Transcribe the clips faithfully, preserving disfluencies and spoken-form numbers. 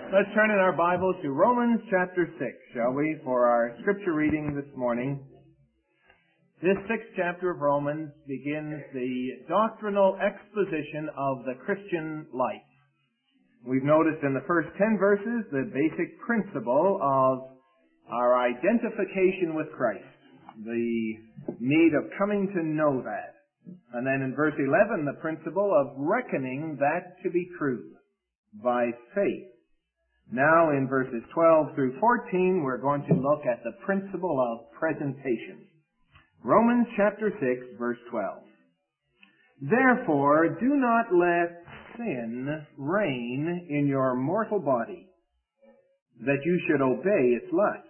Let's turn in our Bibles to Romans chapter six, shall we, for our scripture reading this morning. This sixth chapter of Romans begins the doctrinal exposition of the Christian life. We've noticed in the first ten verses the basic principle of our identification with Christ, the need of coming to know that. And then in verse eleven, the principle of reckoning that to be true by faith. Now in verses twelve through fourteen, we're going to look at the principle of presentation. Romans chapter six, verse twelve. Therefore, do not let sin reign in your mortal body, that you should obey its lusts.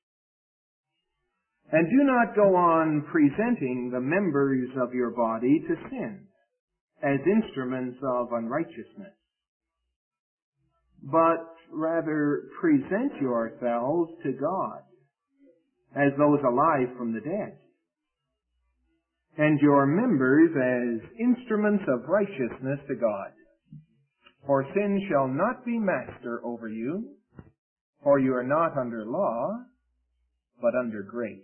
And do not go on presenting the members of your body to sin as instruments of unrighteousness, but rather present yourselves to God as those alive from the dead, and your members as instruments of righteousness to God. For sin shall not be master over you, for you are not under law, but under grace.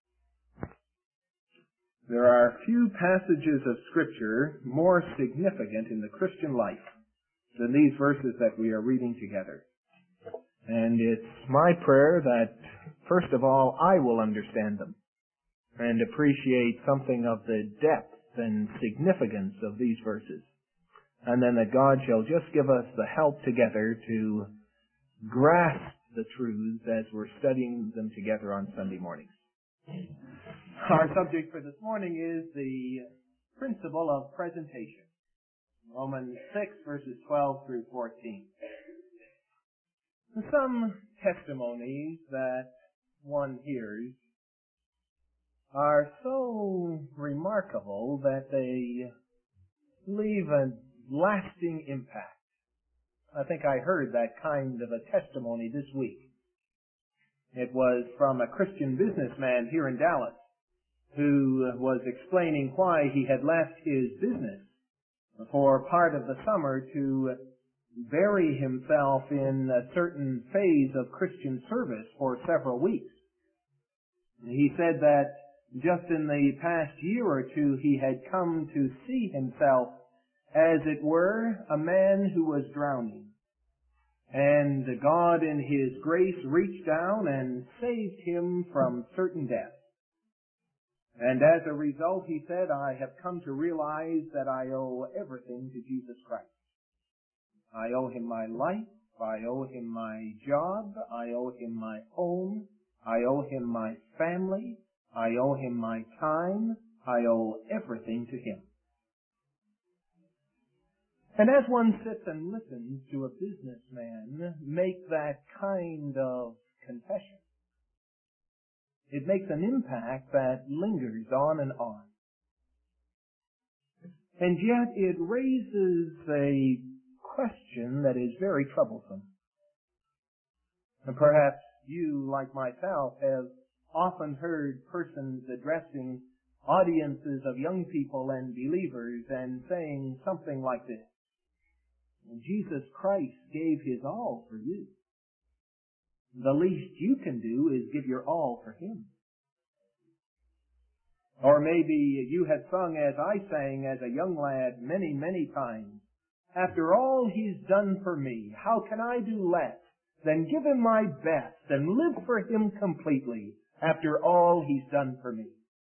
There are few passages of Scripture more significant in the Christian life than these verses that we are reading together. And it's my prayer that, first of all, I will understand them and appreciate something of the depth and significance of these verses. And then that God shall just give us the help together to grasp the truths as we're studying them together on Sunday mornings. Our subject for this morning is the principle of presentation. Romans six, verses twelve through fourteen. Some testimonies that one hears are so remarkable that they leave a lasting impact. I think I heard that kind of a testimony this week. It was from a Christian businessman here in Dallas who was explaining why he had left his business for part of the summer to bury himself in a certain phase of Christian service for several weeks. He said that just in the past year or two he had come to see himself, as it were, a man who was drowning. And God in His grace reached down and saved him from certain death. And as a result, he said, I have come to realize that I owe everything to Jesus Christ. I owe Him my life. I owe Him my job. I owe Him my home. I owe Him my family. I owe Him my time. I owe everything to Him. And as one sits and listens to a businessman make that kind of confession, it makes an impact that lingers on and on. And yet it raises a question that is very troublesome. And perhaps you, like myself, have often heard persons addressing audiences of young people and believers and saying something like this: Jesus Christ gave His all for you. The least you can do is give your all for Him. Or maybe you have sung as I sang as a young lad many, many times, after all He's done for me, how can I do less than give Him my best and live for Him completely after all He's done for me?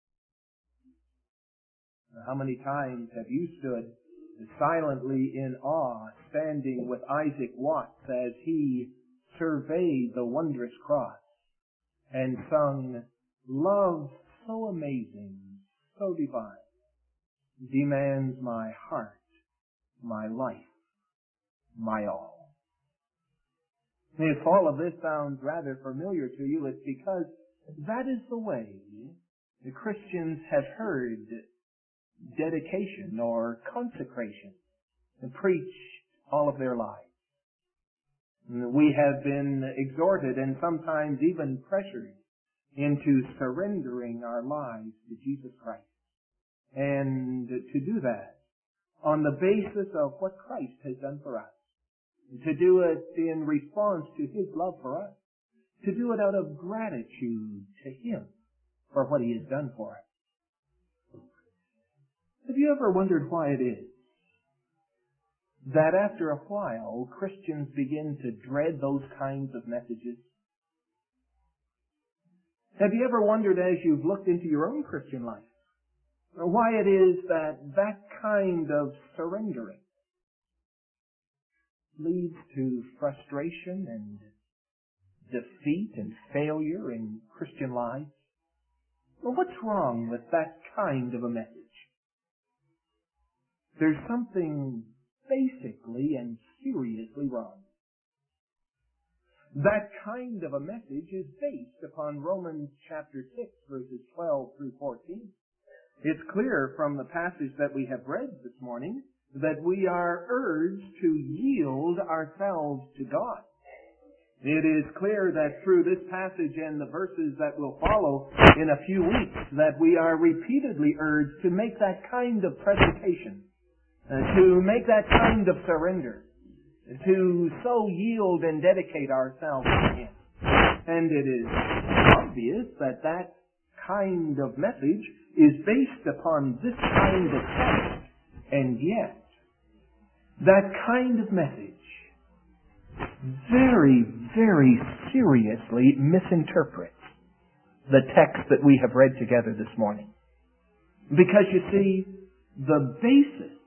How many times have you stood silently in awe, standing with Isaac Watts as he surveyed the wondrous cross and sung, love so amazing, so divine, demands my heart, my life, my all. If all of this sounds rather familiar to you, it's because that is the way the Christians have heard dedication or consecration and preached all of their lives. We have been exhorted and sometimes even pressured into surrendering our lives to Jesus Christ. And to do that on the basis of what Christ has done for us. to do it in response to His love for us, to do it out of gratitude to Him for what He has done for us. Have you ever wondered why it is that after a while Christians begin to dread those kinds of messages? Have you ever wondered, as you've looked into your own Christian life, why it is that that kind of surrendering leads to frustration and defeat and failure in Christian lives? Well, what's wrong with that kind of a message? There's something basically and seriously wrong. That kind of a message is based upon Romans chapter six, verses twelve through fourteen. It's clear from the passage that we have read this morning that we are urged to yield ourselves to God. It is clear that through this passage and the verses that will follow in a few weeks that we are repeatedly urged to make that kind of presentation, uh, to make that kind of surrender, to so yield and dedicate ourselves to Him. And it is obvious that that kind of message is based upon this kind of text, and yet that kind of message very, very seriously misinterprets the text that we have read together this morning. Because you see, the basis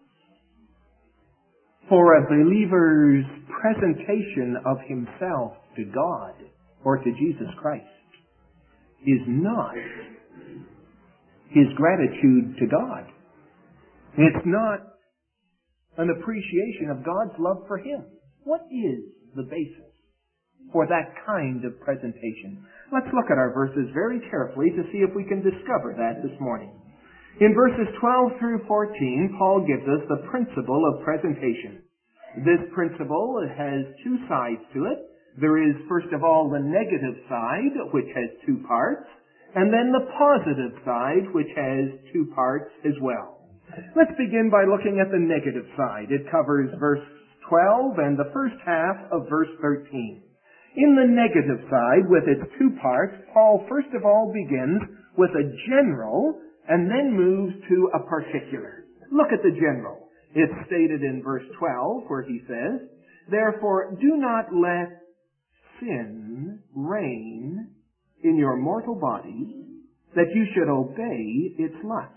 for a believer's presentation of himself to God or to Jesus Christ is not his gratitude to God. It's not an appreciation of God's love for him. What is the basis for that kind of presentation? Let's look at our verses very carefully to see if we can discover that this morning. In verses twelve through fourteen, Paul gives us the principle of presentation. This principle has two sides to it. There is, first of all, the negative side, which has two parts, and then the positive side, which has two parts as well. Let's begin by looking at the negative side. It covers verse twelve and the first half of verse thirteen. In the negative side, with its two parts, Paul first of all begins with a general and then moves to a particular. Look at the general. It's stated in verse twelve where he says, "Therefore do not let sin reign in your mortal bodies, that you should obey its lusts."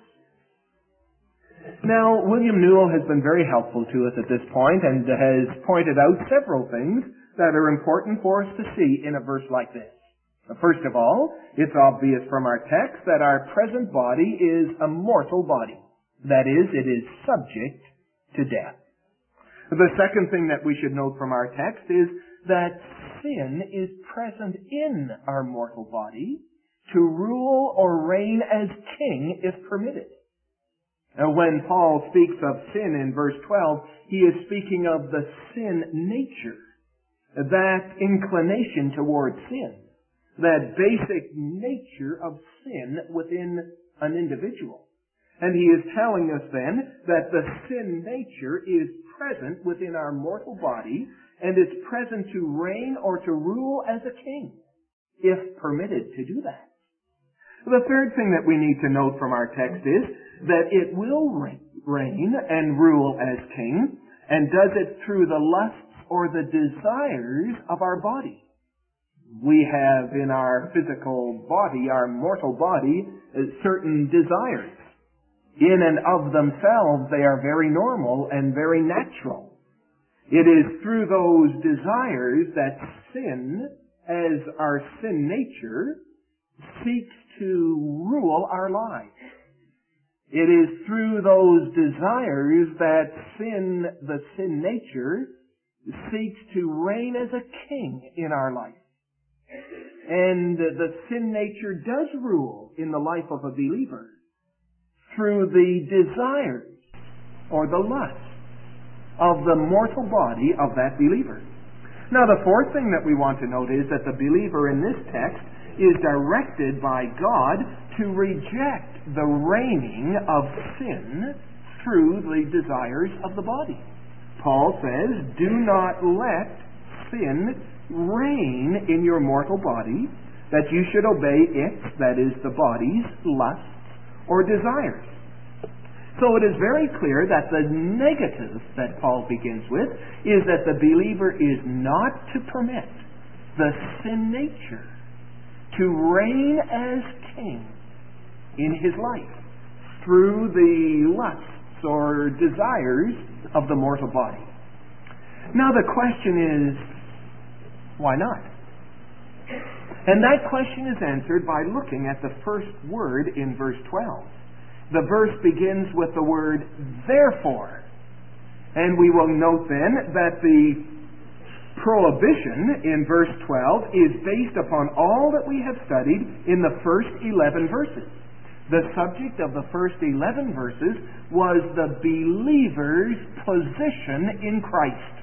Now, William Newell has been very helpful to us at this point and has pointed out several things that are important for us to see in a verse like this. First of all, it's obvious from our text that our present body is a mortal body. That is, it is subject to death. The second thing that we should note from our text is that sin is present in our mortal body to rule or reign as king if permitted. Now, when Paul speaks of sin in verse twelve, he is speaking of the sin nature, that inclination towards sin, that basic nature of sin within an individual. And he is telling us then that the sin nature is present within our mortal body and is present to reign or to rule as a king, if permitted to do that. The third thing that we need to note from our text is that it will reign and rule as king, and does it through the lusts or the desires of our body. We have in our physical body, our mortal body, certain desires. In and of themselves, they are very normal and very natural. It is through those desires that sin, as our sin nature, seeks to rule our lives. It is through those desires that sin, the sin nature, seeks to reign as a king in our life. And the sin nature does rule in the life of a believer through the desires or the lusts of the mortal body of that believer. Now, the fourth thing that we want to note is that the believer in this text is directed by God to reject the reigning of sin through the desires of the body. Paul says, do not let sin reign in your mortal body, that you should obey its, that is, the body's, lusts or desires. So it is very clear that the negative that Paul begins with is that the believer is not to permit the sin nature to reign as king in his life through the lusts or desires of the mortal body. Now the question is, why not? And that question is answered by looking at the first word in verse twelve. The verse begins with the word therefore. And we will note then that the prohibition in verse twelve is based upon all that we have studied in the first eleven verses. The subject of the first eleven verses was the believer's position in Christ.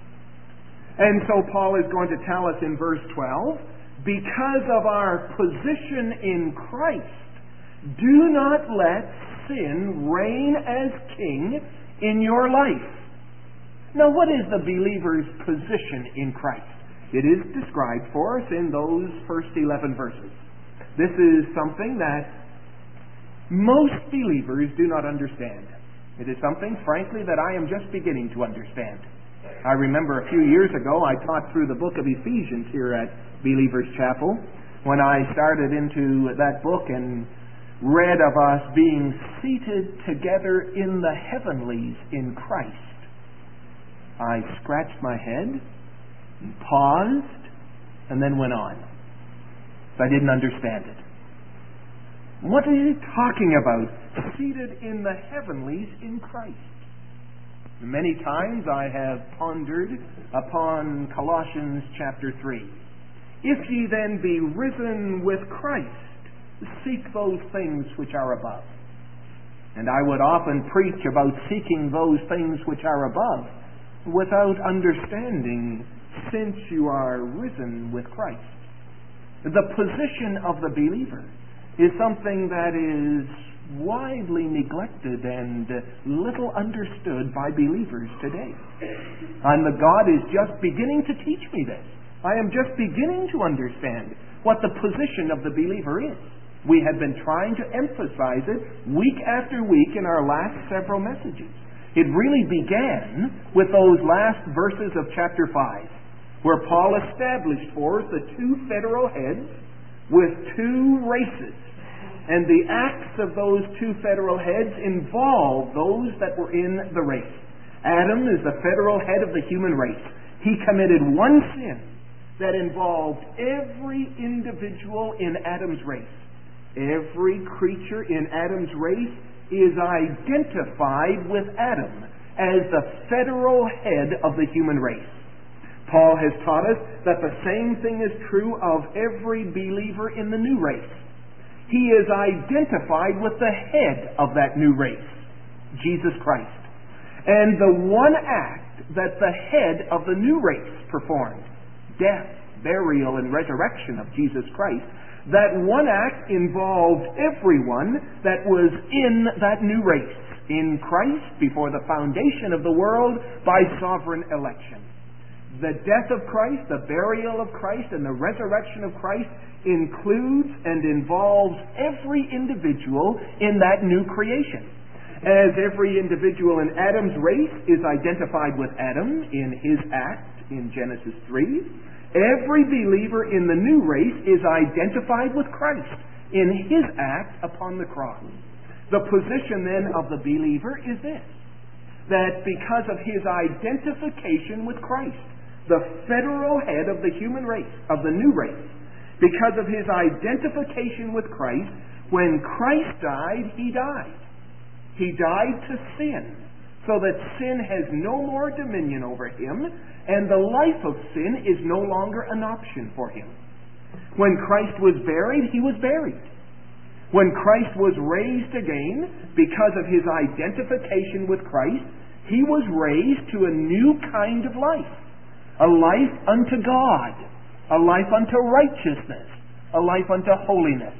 And so Paul is going to tell us in verse twelve, because of our position in Christ, do not let sin reign as king in your life. Now, what is the believer's position in Christ? It is described for us in those first eleven verses. This is something that most believers do not understand. It is something, frankly, that I am just beginning to understand. I remember a few years ago I taught through the book of Ephesians here at Believers Chapel. When I started into that book and read of us being seated together in the heavenlies in Christ, I scratched my head, and paused, and then went on. I didn't understand it. What are you talking about? Seated in the heavenlies in Christ. Many times I have pondered upon Colossians chapter three. If ye then be risen with Christ, seek those things which are above. And I would often preach about seeking those things which are above without understanding, since you are risen with Christ. The position of the believer is something that is widely neglected and little understood by believers today. And the God is just beginning to teach me this. I am just beginning to understand what the position of the believer is. We have been trying to emphasize it week after week in our last several messages. It really began with those last verses of chapter five, where Paul established for us the two federal heads with two races. And the acts of those two federal heads involved those that were in the race. Adam is the federal head of the human race. He committed one sin that involved every individual in Adam's race. Every creature in Adam's race is identified with Adam as the federal head of the human race. Paul has taught us that the same thing is true of every believer in the new race. He is identified with the head of that new race, Jesus Christ. And the one act that the head of the new race performed, death, burial, and resurrection of Jesus Christ, that one act involved everyone that was in that new race, in Christ, before the foundation of the world, by sovereign election. The death of Christ, the burial of Christ, and the resurrection of Christ includes and involves every individual in that new creation. As every individual in Adam's race is identified with Adam in his act in Genesis three, every believer in the new race is identified with Christ in his act upon the cross. The position then of the believer is this, that because of his identification with Christ, the federal head of the human race, of the new race, because of his identification with Christ, when Christ died, he died. He died to sin, so that sin has no more dominion over him, and the life of sin is no longer an option for him. When Christ was buried, he was buried. When Christ was raised again, because of his identification with Christ, he was raised to a new kind of life. A life unto God. A life unto righteousness. A life unto holiness.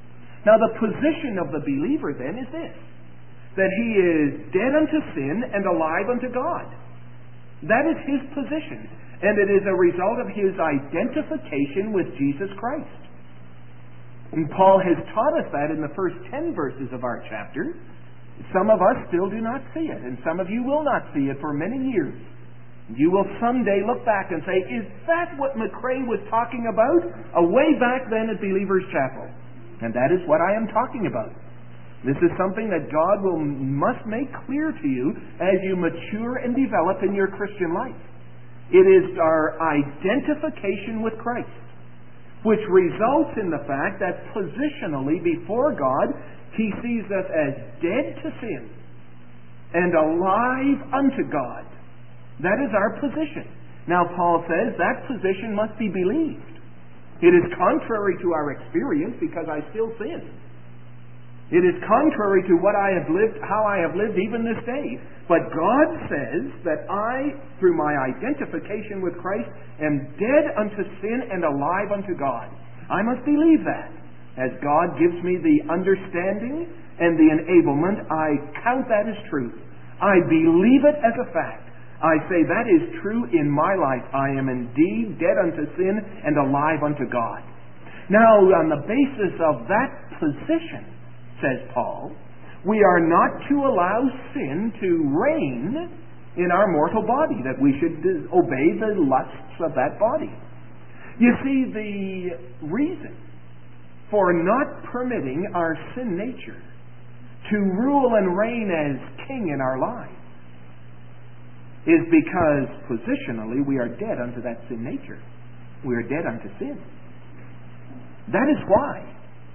Now the position of the believer then is this, that he is dead unto sin and alive unto God. That is his position, and it is a result of his identification with Jesus Christ. And Paul has taught us that in the first ten verses of our chapter. Some of us still do not see it, and some of you will not see it for many years. You will someday look back and say, is that what McRae was talking about away back then at Believers Chapel? And that is what I am talking about. This is something that God will must make clear to you as you mature and develop in your Christian life. It is our identification with Christ, which results in the fact that positionally before God, He sees us as dead to sin and alive unto God. That is our position. Now Paul says that position must be believed. It is contrary to our experience because I still sin. It is contrary to what I have lived, how I have lived even this day. But God says that I, through my identification with Christ, am dead unto sin and alive unto God. I must believe that. As God gives me the understanding and the enablement, I count that as truth. I believe it as a fact. I say that is true in my life. I am indeed dead unto sin and alive unto God. Now, on the basis of that position, says Paul, we are not to allow sin to reign in our mortal body, that we should obey the lusts of that body. You see, the reason for not permitting our sin nature to rule and reign as king in our lives is because positionally we are dead unto that sin nature. We are dead unto sin. That is why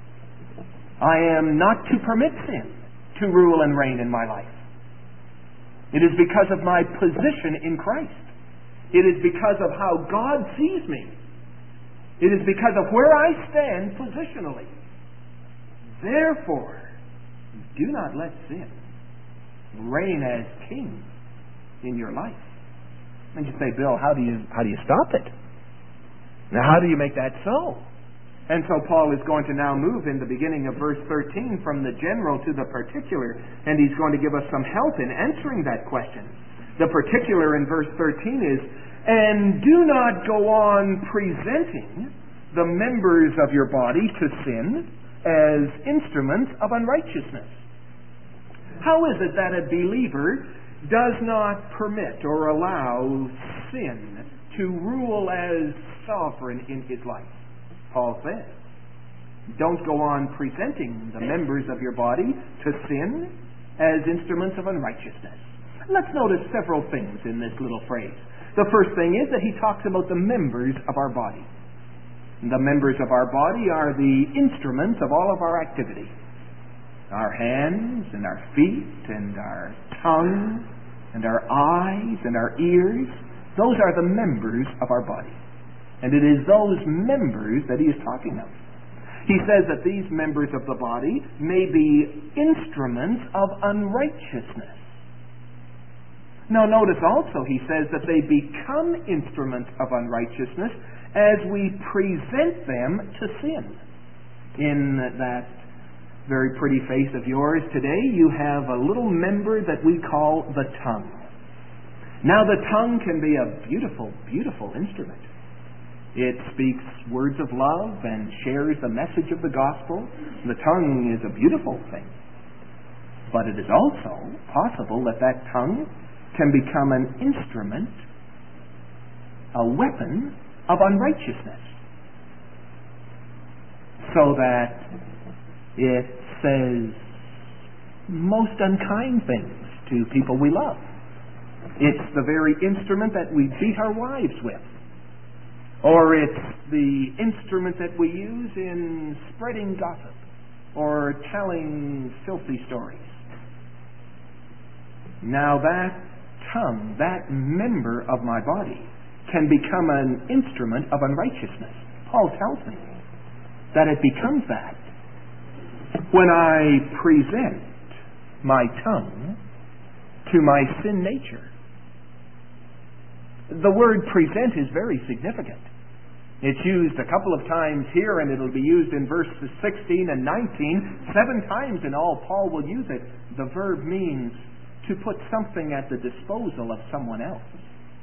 I am not to permit sin to rule and reign in my life. It is because of my position in Christ. It is because of how God sees me. It is because of where I stand positionally. Therefore, do not let sin reign as king in your life. And you say, Bill, how do you how do you stop it? Now, how do you make that so? And so Paul is going to now move in the beginning of verse thirteen from the general to the particular, and he's going to give us some help in answering that question. The particular in verse thirteen is, and do not go on presenting the members of your body to sin as instruments of unrighteousness. How is it that a believer does not permit or allow sin to rule as sovereign in his life? Paul says, don't go on presenting the members of your body to sin as instruments of unrighteousness. Let's notice several things in this little phrase. The first thing is that he talks about the members of our body. The members of our body are the instruments of all of our activity. Our hands and our feet and our tongue and our eyes and our ears, those are the members of our body. And it is those members that he is talking of. He says that these members of the body may be instruments of unrighteousness. Now notice also he says that they become instruments of unrighteousness as we present them to sin. In that very pretty face of yours today, you have a little member that we call the tongue. Now the tongue can be a beautiful, beautiful instrument. It speaks words of love and shares the message of the gospel. The tongue is a beautiful thing. But it is also possible that that tongue can become an instrument, a weapon of unrighteousness. So that it says most unkind things to people we love. It's the very instrument that we beat our wives with. Or it's the instrument that we use in spreading gossip or telling filthy stories. Now that tongue, that member of my body, can become an instrument of unrighteousness. Paul tells me that it becomes that when I present my tongue to my sin nature. The word present is very significant. It's used a couple of times here, and it'll be used in verses sixteen and nineteen. Seven times in all, Paul will use it. The verb means to put something at the disposal of someone else.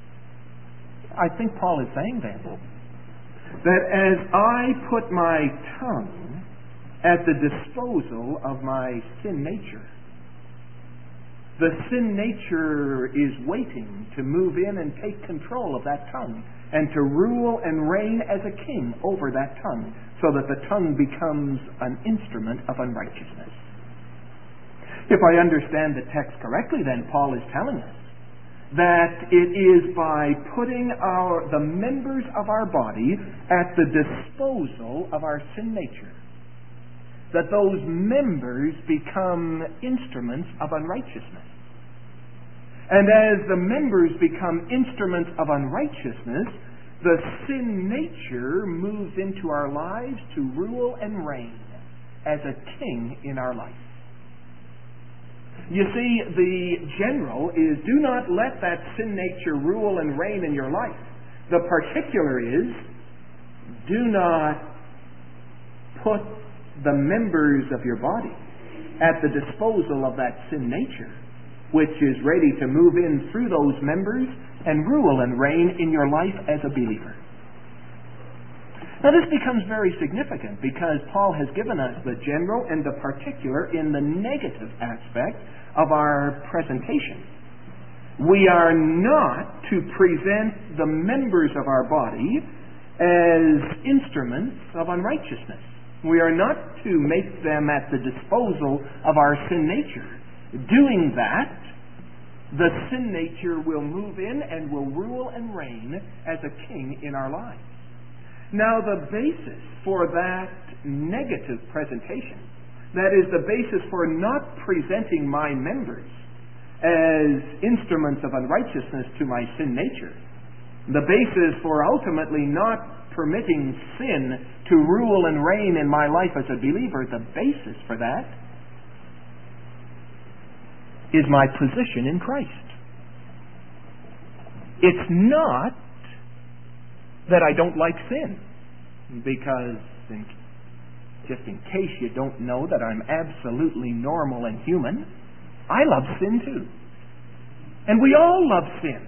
I think Paul is saying then that as I put my tongue at the disposal of my sin nature, the sin nature is waiting to move in and take control of that tongue and to rule and reign as a king over that tongue, so that the tongue becomes an instrument of unrighteousness. If I understand the text correctly, then Paul is telling us that it is by putting our the members of our body at the disposal of our sin nature that those members become instruments of unrighteousness. And as the members become instruments of unrighteousness, the sin nature moves into our lives to rule and reign as a king in our life. You see, the general is, do not let that sin nature rule and reign in your life. The particular is, do not put the members of your body at the disposal of that sin nature, which is ready to move in through those members and rule and reign in your life as a believer. Now this becomes very significant because Paul has given us the general and the particular in the negative aspect of our presentation. We are not to present the members of our body as instruments of unrighteousness. We are not to make them at the disposal of our sin nature. Doing that, the sin nature will move in and will rule and reign as a king in our lives. Now, the basis for that negative presentation, that is the basis for not presenting my members as instruments of unrighteousness to my sin nature, the basis for ultimately not permitting sin to rule and reign in my life as a believer, the basis for that is my position in Christ. It's not that I don't like sin, because in, just in case you don't know that I'm absolutely normal and human, I love sin too. And we all love sin.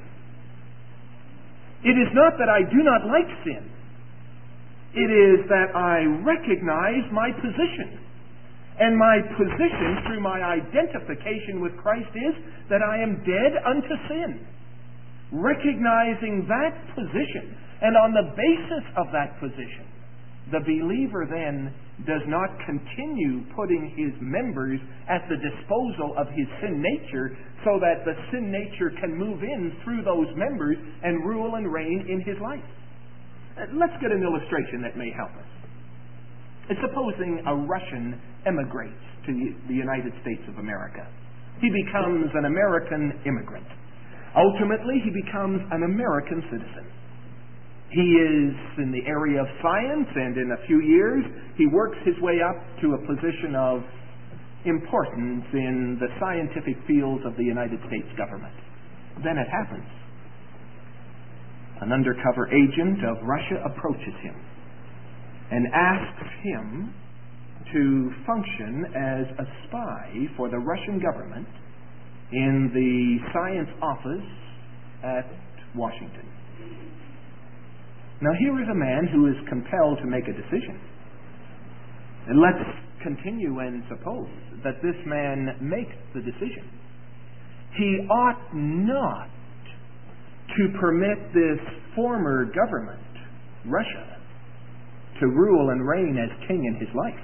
It is not that I do not like sin. It is that I recognize my position. And my position through my identification with Christ is that I am dead unto sin. Recognizing that position, and on the basis of that position, the believer then does not continue putting his members at the disposal of his sin nature so that the sin nature can move in through those members and rule and reign in his life. Let's get an illustration that may help us. Supposing a Russian emigrates to the United States of America. He becomes an American immigrant. Ultimately, he becomes an American citizen. He is in the area of science, and in a few years, he works his way up to a position of importance in the scientific fields of the United States government. Then it happens. An undercover agent of Russia approaches him and asks him to function as a spy for the Russian government in the science office at Washington. Now here is a man who is compelled to make a decision. And let's continue and suppose that this man makes the decision. He ought not to permit this former government, Russia, to rule and reign as king in his life.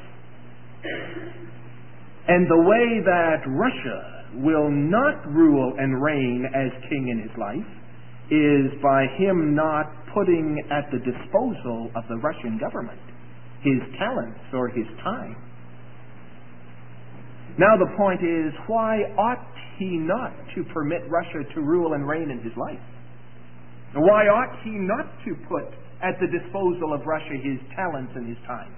And the way that Russia will not rule and reign as king in his life is by him not putting at the disposal of the Russian government his talents or his time. Now the point is, why ought he not to permit Russia to rule and reign in his life? Why ought he not to put at the disposal of Russia his talents and his time?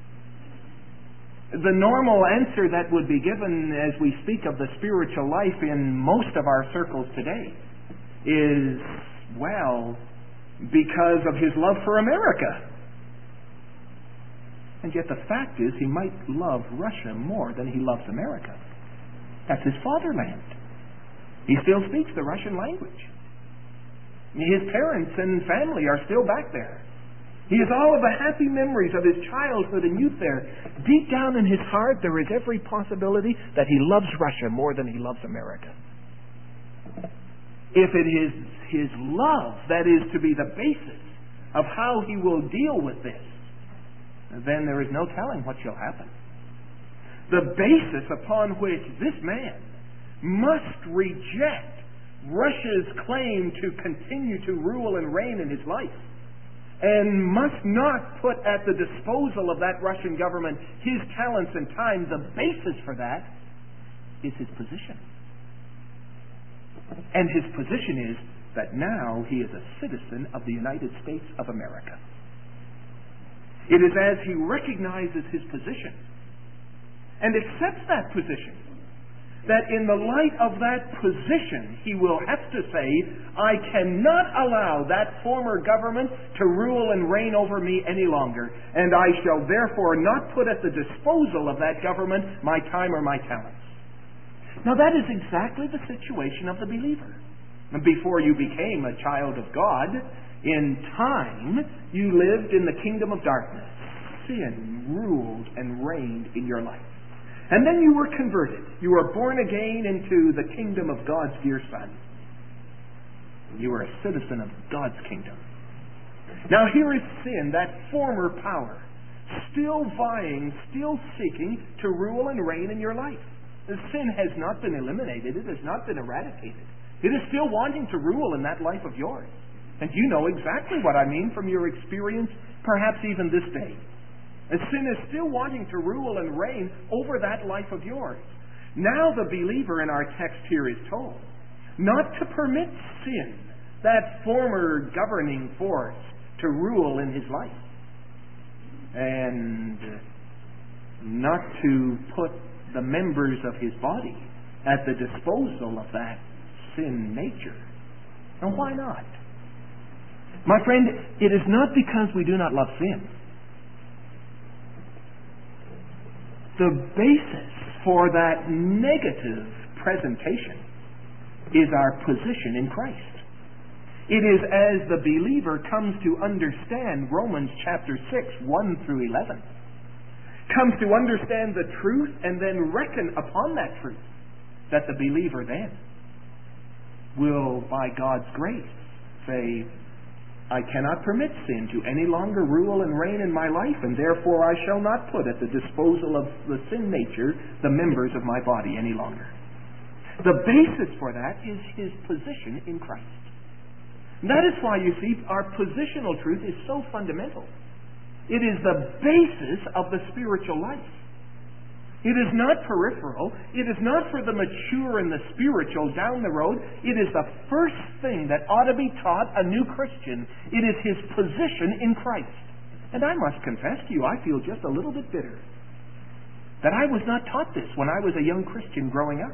The normal answer that would be given as we speak of the spiritual life in most of our circles today is, well, because of his love for America. And yet the fact is, he might love Russia more than he loves America. That's his fatherland. He still speaks the Russian language. His parents and family are still back there. He has all of the happy memories of his childhood and youth there. Deep down in his heart, there is every possibility that he loves Russia more than he loves America. If it is his love that is to be the basis of how he will deal with this, then there is no telling what shall happen. The basis upon which this man must reject Russia's claim to continue to rule and reign in his life, and must not put at the disposal of that Russian government his talents and time, the basis for that is his position. And his position is that now he is a citizen of the United States of America. It is as he recognizes his position and accepts that position that in the light of that position, he will have to say, I cannot allow that former government to rule and reign over me any longer, and I shall therefore not put at the disposal of that government my time or my talents. Now that is exactly the situation of the believer. Before you became a child of God, in time, you lived in the kingdom of darkness. Sin ruled and reigned in your life. And then you were converted. You were born again into the kingdom of God's dear Son. You were a citizen of God's kingdom. Now here is sin, that former power, still vying, still seeking to rule and reign in your life. The sin has not been eliminated. It has not been eradicated. It is still wanting to rule in that life of yours. And you know exactly what I mean from your experience, perhaps even this day. And sin is still wanting to rule and reign over that life of yours. Now the believer in our text here is told not to permit sin, that former governing force, to rule in his life. And not to put the members of his body at the disposal of that sin nature. And why not? My friend, it is not because we do not love sin. The basis for that negative presentation is our position in Christ. It is as the believer comes to understand Romans chapter six, one through eleven, comes to understand the truth and then reckon upon that truth, that the believer then will, by God's grace, say, I cannot permit sin to any longer rule and reign in my life, and therefore I shall not put at the disposal of the sin nature the members of my body any longer. The basis for that is his position in Christ. And that is why, you see, our positional truth is so fundamental. It is the basis of the spiritual life. It is not peripheral. It is not for the mature and the spiritual down the road. It is the first thing that ought to be taught a new Christian. It is his position in Christ. And I must confess to you, I feel just a little bit bitter that I was not taught this when I was a young Christian growing up.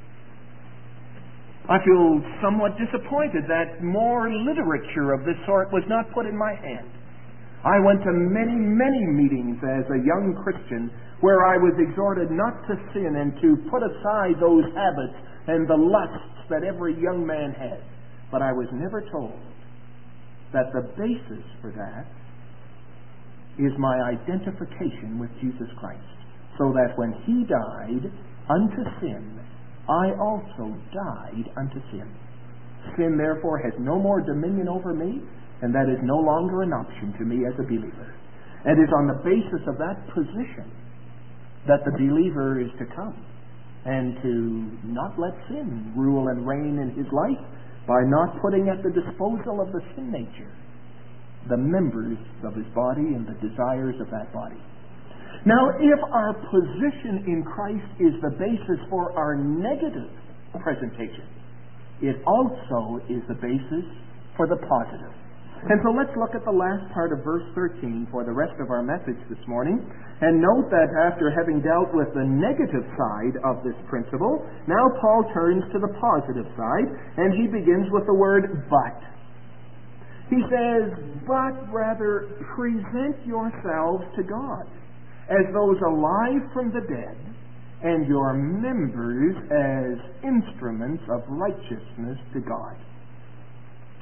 I feel somewhat disappointed that more literature of this sort was not put in my hand. I went to many, many meetings as a young Christian where I was exhorted not to sin and to put aside those habits and the lusts that every young man has. But I was never told that the basis for that is my identification with Jesus Christ, so that when he died unto sin, I also died unto sin. Sin, therefore, has no more dominion over me, and that is no longer an option to me as a believer. And it is on the basis of that position that the believer is to come and to not let sin rule and reign in his life by not putting at the disposal of the sin nature the members of his body and the desires of that body. Now, if our position in Christ is the basis for our negative presentation, it also is the basis for the positive. And so let's look at the last part of verse thirteen for the rest of our message this morning. And note that after having dealt with the negative side of this principle, now Paul turns to the positive side, and he begins with the word but. He says, but rather present yourselves to God as those alive from the dead, and your members as instruments of righteousness to God.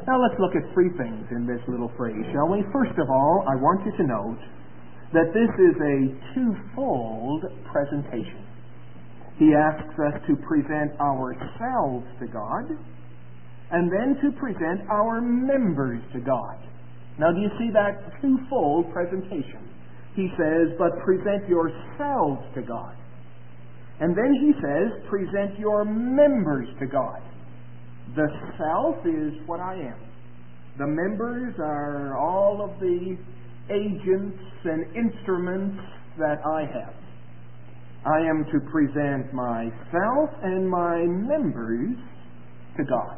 Now let's look at three things in this little phrase, shall we? First of all, I want you to note that this is a twofold presentation. He asks us to present ourselves to God, and then to present our members to God. Now do you see that twofold presentation? He says, but present yourselves to God. And then he says, present your members to God. The self is what I am. The members are all of the agents and instruments that I have. I am to present myself and my members to God.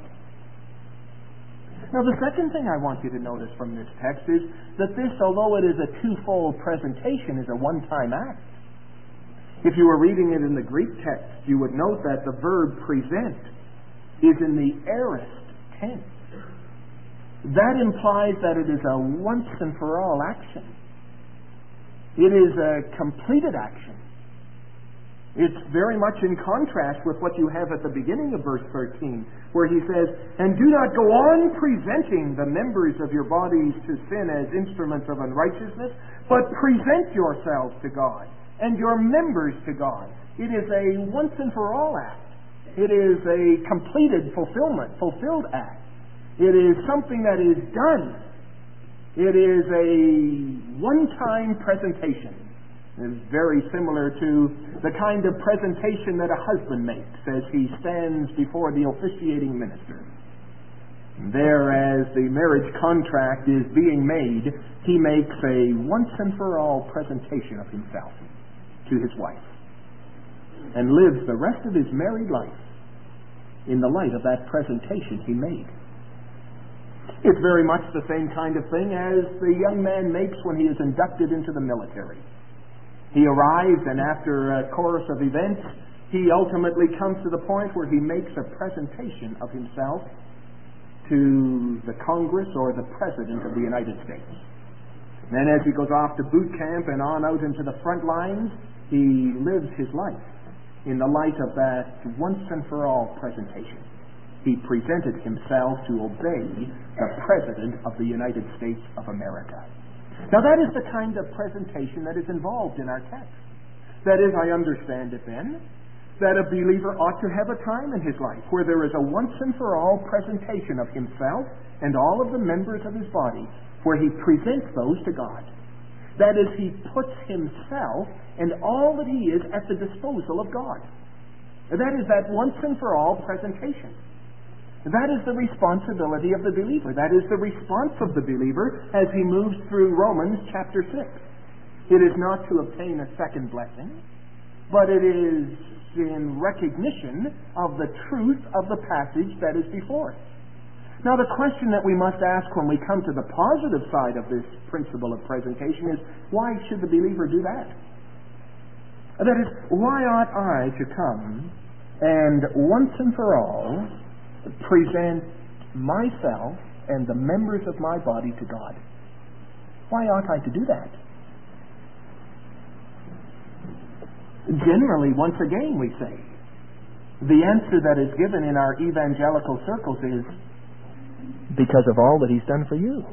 Now the second thing I want you to notice from this text is that this, although it is a twofold presentation, is a one-time act. If you were reading it in the Greek text, you would note that the verb present is in the aorist tense. That implies that it is a once and for all action. It is a completed action. It's very much in contrast with what you have at the beginning of verse thirteen, where he says, and do not go on presenting the members of your bodies to sin as instruments of unrighteousness, but present yourselves to God and your members to God. It is a once and for all act. It is a completed fulfillment, fulfilled act. It is something that is done. It is a one-time presentation. It is very similar to the kind of presentation that a husband makes as he stands before the officiating minister. There, as the marriage contract is being made, he makes a once and for all presentation of himself to his wife and lives the rest of his married life in the light of that presentation he made. It's very much the same kind of thing as the young man makes when he is inducted into the military. He arrives, and after a course of events, he ultimately comes to the point where he makes a presentation of himself to the Congress or the President of the United States. Then as he goes off to boot camp and on out into the front lines, he lives his life in the light of that once and for all presentation. He presented himself to obey the President of the United States of America. Now that is the kind of presentation that is involved in our text. That is, I understand it then, that a believer ought to have a time in his life where there is a once and for all presentation of himself and all of the members of his body, where he presents those to God. That is, he puts himself and all that he is at the disposal of God. That is that once and for all presentation. That is the responsibility of the believer. That is the response of the believer as he moves through Romans chapter six. It is not to obtain a second blessing, but it is in recognition of the truth of the passage that is before us. Now the question that we must ask when we come to the positive side of this principle of presentation is, why should the believer do that? That is, why ought I to come and once and for all present myself and the members of my body to God? Why ought I to do that? Generally, once again, we say, the answer that is given in our evangelical circles is, because of all that He's done for you.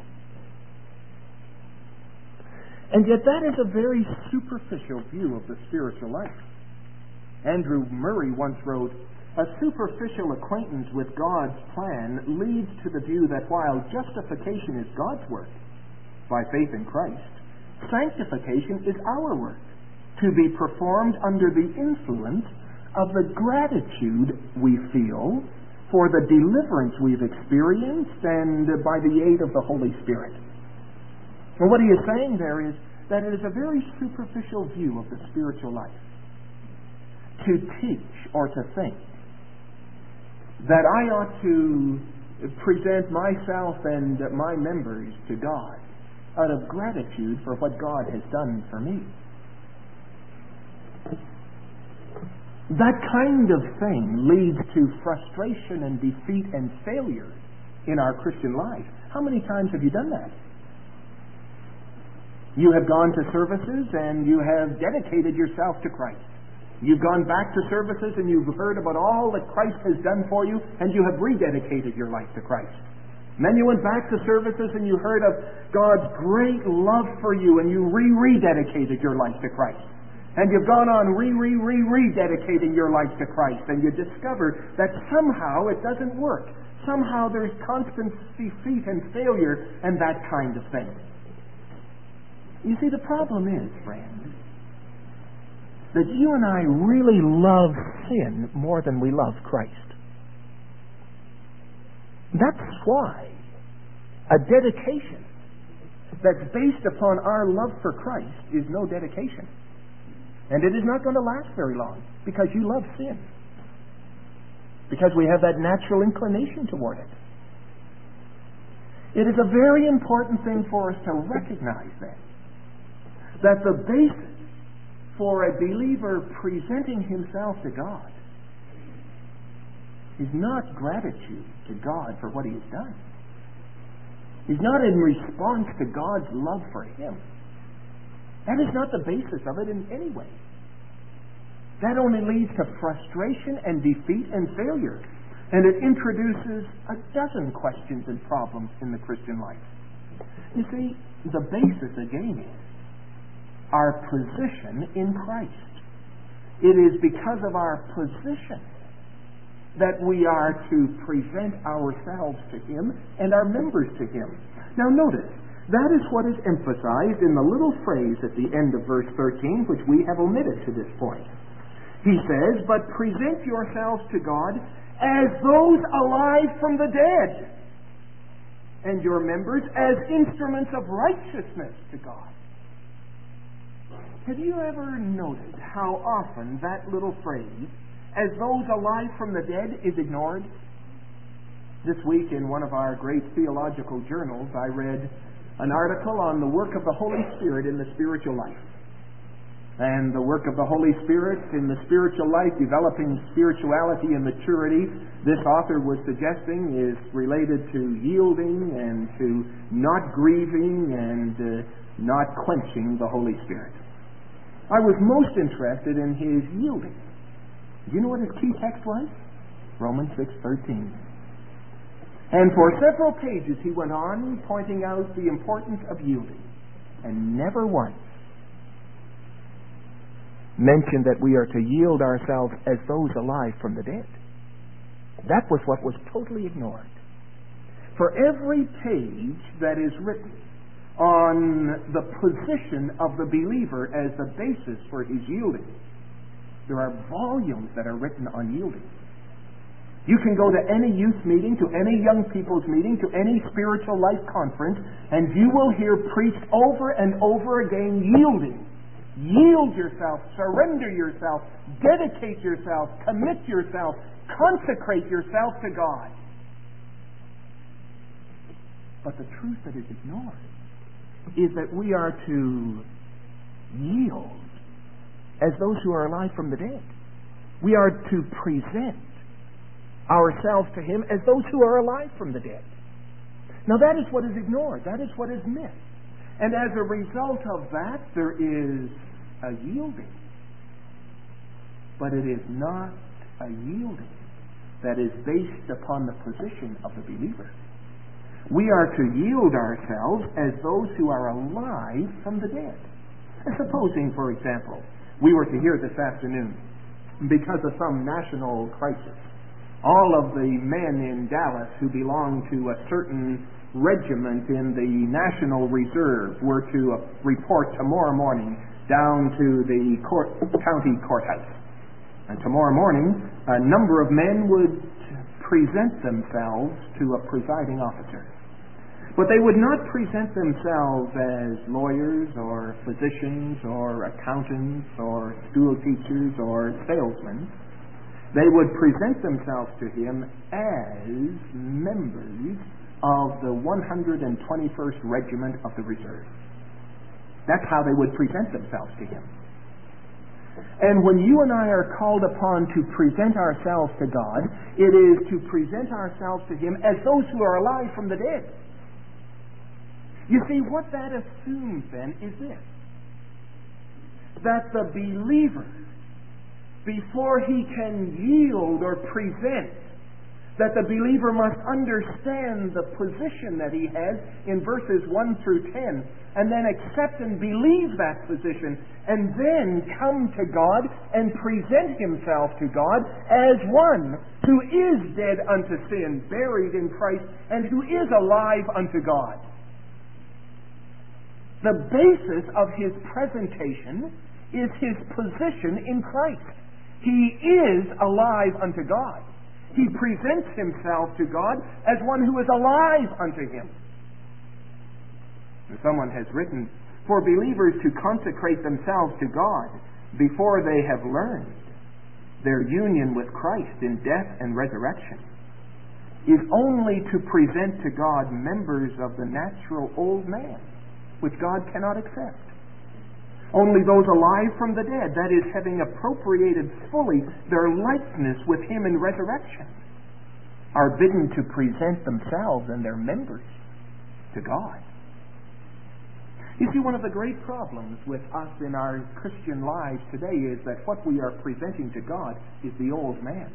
And yet that is a very superficial view of the spiritual life. Andrew Murray once wrote, a superficial acquaintance with God's plan leads to the view that while justification is God's work, by faith in Christ, sanctification is our work, to be performed under the influence of the gratitude we feel for the deliverance we've experienced and by the aid of the Holy Spirit. And what he is saying there is that it is a very superficial view of the spiritual life to teach or to think that I ought to present myself and my members to God out of gratitude for what God has done for me. That kind of thing leads to frustration and defeat and failure in our Christian life. How many times have you done that? You have gone to services and you have dedicated yourself to Christ. You've gone back to services and you've heard about all that Christ has done for you, and you have rededicated your life to Christ. And then you went back to services and you heard of God's great love for you and you re-rededicated your life to Christ. And you've gone on re-re-re-rededicating your life to Christ, and you discover that somehow it doesn't work. Somehow there's constant defeat and failure and that kind of thing. You see, the problem is, friends, that you and I really love sin more than we love Christ. That's why a dedication that's based upon our love for Christ is no dedication. And it is not going to last very long because you love sin. Because we have that natural inclination toward it. It is a very important thing for us to recognize then that the basis for a believer presenting himself to God is not gratitude to God for what he has done. He's not in response to God's love for him. That is not the basis of it in any way. That only leads to frustration and defeat and failure. And it introduces a dozen questions and problems in the Christian life. You see, the basis again is our position in Christ. It is because of our position that we are to present ourselves to Him and our members to Him. Now notice, that is what is emphasized in the little phrase at the end of verse thirteen, which we have omitted to this point. He says, "But present yourselves to God as those alive from the dead, and your members as instruments of righteousness to God." Have you ever noted how often that little phrase, "as those alive from the dead," is ignored? This week in one of our great theological journals, I read an article on the work of the Holy Spirit in the spiritual life. And the work of the Holy Spirit in the spiritual life, developing spirituality and maturity, this author was suggesting is related to yielding and to not grieving and uh, not quenching the Holy Spirit. I was most interested in his yielding. Do you know what his key text was? Romans six thirteen. And for several pages he went on pointing out the importance of yielding, and never once mentioned that we are to yield ourselves as those alive from the dead. That was what was totally ignored. For every page that is written on the position of the believer as the basis for his yielding, there are volumes that are written on yielding. You can go to any youth meeting, to any young people's meeting, to any spiritual life conference, and you will hear preached over and over again yielding. Yield yourself, surrender yourself, dedicate yourself, commit yourself, consecrate yourself to God. But the truth that is ignored is that we are to yield as those who are alive from the dead. We are to present ourselves to Him as those who are alive from the dead. Now that is what is ignored. That is what is missed. And as a result of that, there is a yielding. But it is not a yielding that is based upon the position of the believer. We are to yield ourselves as those who are alive from the dead. And supposing, for example, we were to hear this afternoon, because of some national crisis, all of the men in Dallas who belong to a certain regiment in the National Reserve were to uh, report tomorrow morning down to the court, county courthouse. And tomorrow morning, a number of men would present themselves to a presiding officer. But they would not present themselves as lawyers or physicians or accountants or school teachers or salesmen. They would present themselves to him as members of the one hundred twenty-first Regiment of the Reserve. That's how they would present themselves to him. And when you and I are called upon to present ourselves to God, it is to present ourselves to Him as those who are alive from the dead. You see, what that assumes then is this: that the believer, before he can yield or present, that the believer must understand the position that he has in verses one through ten, and then accept and believe that position, and then come to God and present himself to God as one who is dead unto sin, buried in Christ, and who is alive unto God. The basis of his presentation is his position in Christ. He is alive unto God. He presents himself to God as one who is alive unto him. And someone has written, for believers to consecrate themselves to God before they have learned their union with Christ in death and resurrection is only to present to God members of the natural old man, which God cannot accept. Only those alive from the dead, that is, having appropriated fully their likeness with him in resurrection, are bidden to present themselves and their members to God. You see, one of the great problems with us in our Christian lives today is that what we are presenting to God is the old man.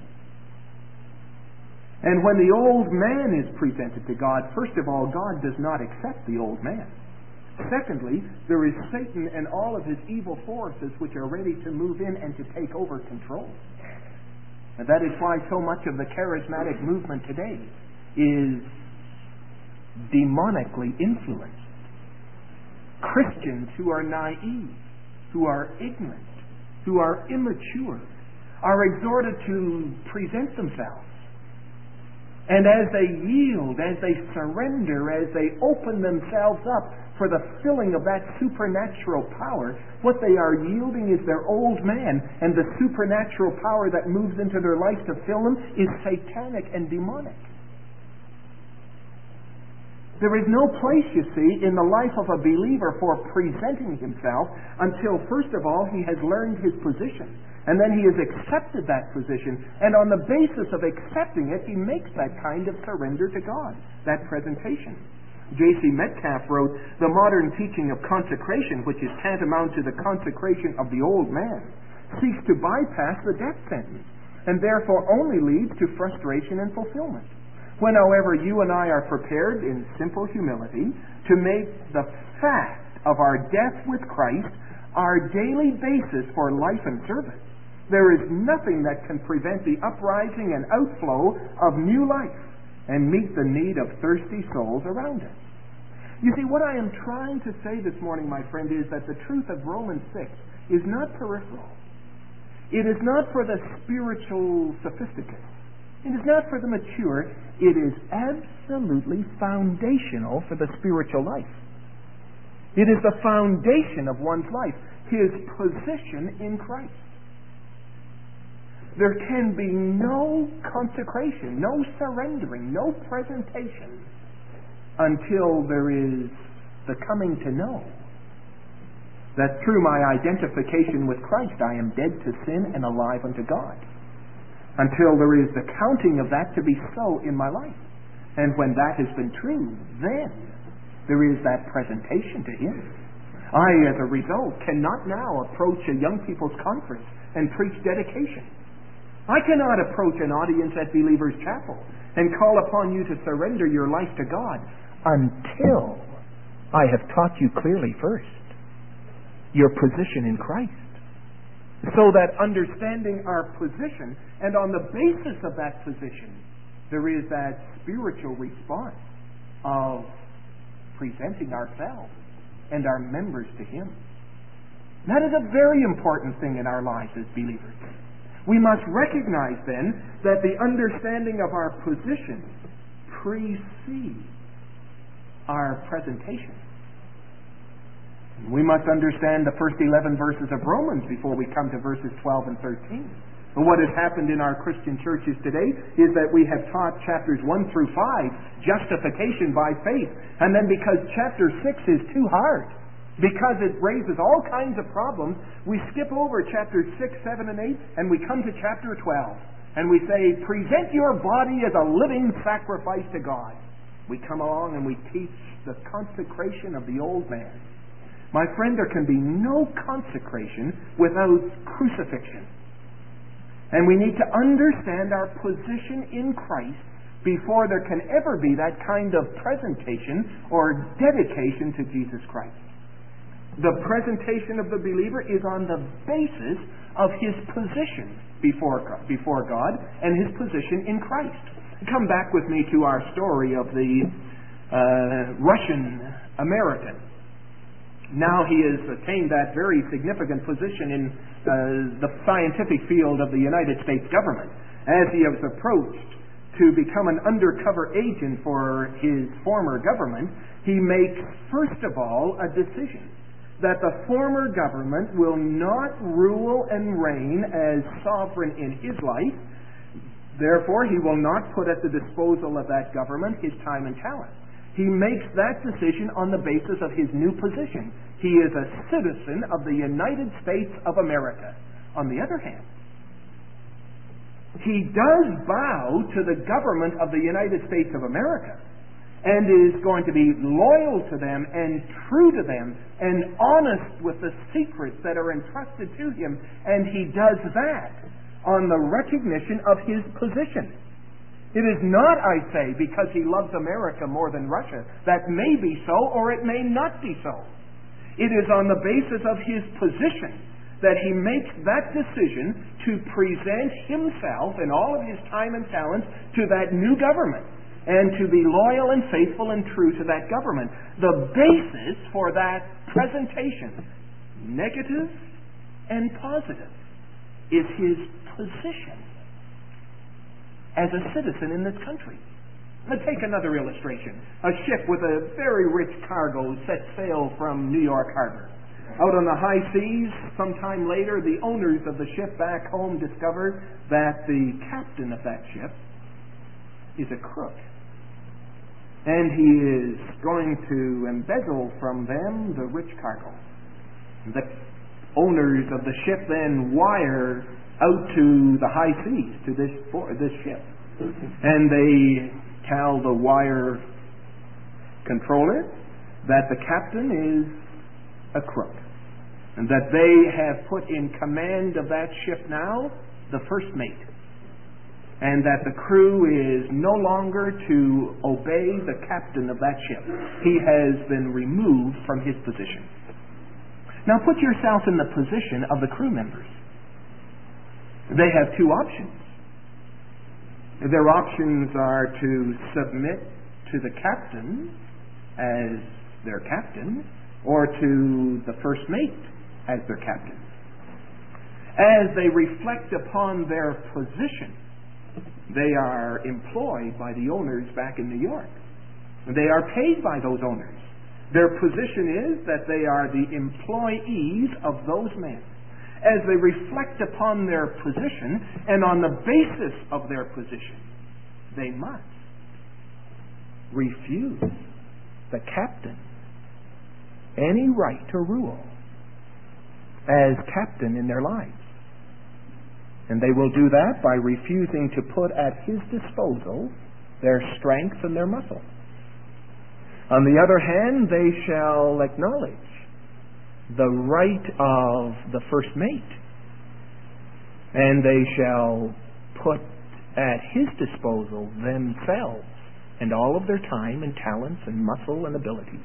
And when the old man is presented to God, first of all, God does not accept the old man. Secondly, there is Satan and all of his evil forces which are ready to move in and to take over control. And that is why so much of the charismatic movement today is demonically influenced. Christians who are naive, who are ignorant, who are immature, are exhorted to present themselves. And as they yield, as they surrender, as they open themselves up for the filling of that supernatural power, what they are yielding is their old man, and the supernatural power that moves into their life to fill them is satanic and demonic. There is no place, you see, in the life of a believer for presenting himself until, first of all, he has learned his position. And then he has accepted that position. And on the basis of accepting it, he makes that kind of surrender to God, that presentation. J C Metcalf wrote, the modern teaching of consecration, which is tantamount to the consecration of the old man, seeks to bypass the death sentence, and therefore only leads to frustration and fulfillment. When, however, you and I are prepared in simple humility to make the fact of our death with Christ our daily basis for life and service, there is nothing that can prevent the uprising and outflow of new life and meet the need of thirsty souls around us. You see, what I am trying to say this morning, my friend, is that the truth of Romans six is not peripheral. It is not for the spiritual sophisticate. It is not for the mature. It is absolutely foundational for the spiritual life. It is the foundation of one's life, his position in Christ. There can be no consecration, no surrendering, no presentation until there is the coming to know that through my identification with Christ I am dead to sin and alive unto God. Until there is the counting of that to be so in my life. And when that has been true, then there is that presentation to Him. I, as a result, cannot now approach a young people's conference and preach dedication. I cannot approach an audience at Believers Chapel and call upon you to surrender your life to God until I have taught you clearly first your position in Christ. So that understanding our position, and on the basis of that position, there is that spiritual response of presenting ourselves and our members to Him. That is a very important thing in our lives as believers. We must recognize then that the understanding of our position precedes our presentation. We must understand the first eleven verses of Romans before we come to verses twelve and thirteen. And what has happened in our Christian churches today is that we have taught chapters one through five, justification by faith. And then because chapter six is too hard, because it raises all kinds of problems, we skip over chapters six, seven, and eight, and we come to chapter twelve. And we say, present your body as a living sacrifice to God. We come along and we teach the consecration of the old man. My friend, there can be no consecration without crucifixion. And we need to understand our position in Christ before there can ever be that kind of presentation or dedication to Jesus Christ. The presentation of the believer is on the basis of his position before God, before God and his position in Christ. Come back with me to our story of the uh, Russian American. Now he has attained that very significant position in uh, the scientific field of the United States government. As he has approached to become an undercover agent for his former government, he makes, first of all, a decision that the former government will not rule and reign as sovereign in his life. Therefore, he will not put at the disposal of that government his time and talent. He makes that decision on the basis of his new position. He is a citizen of the United States of America. On the other hand, he does bow to the government of the United States of America and is going to be loyal to them and true to them and honest with the secrets that are entrusted to him. And he does that on the recognition of his position. It is not, I say, because he loves America more than Russia. That may be so, or it may not be so. It is on the basis of his position that he makes that decision to present himself and all of his time and talents to that new government and to be loyal and faithful and true to that government. The basis for that presentation, negative and positive, is his position as a citizen in this country. Let's take another illustration. A ship with a very rich cargo set sail from New York Harbor. Out on the high seas, sometime later, the owners of the ship back home discover that the captain of that ship is a crook. And he is going to embezzle from them the rich cargo. The owners of the ship then wire out to the high seas, to this this ship. And they tell the wire controller that the captain is a crook, and that they have put in command of that ship now the first mate, and that the crew is no longer to obey the captain of that ship. He has been removed from his position. Now put yourself in the position of the crew members. They have two options. Their options are to submit to the captain as their captain, or to the first mate as their captain. As they reflect upon their position, they are employed by the owners back in New York. They are paid by those owners. Their position is that they are the employees of those men. As they reflect upon their position, and on the basis of their position, they must refuse the captain any right to rule as captain in their lives. And they will do that by refusing to put at his disposal their strength and their muscle. On the other hand, they shall acknowledge the right of the first mate, and they shall put at his disposal themselves and all of their time and talents and muscle and ability.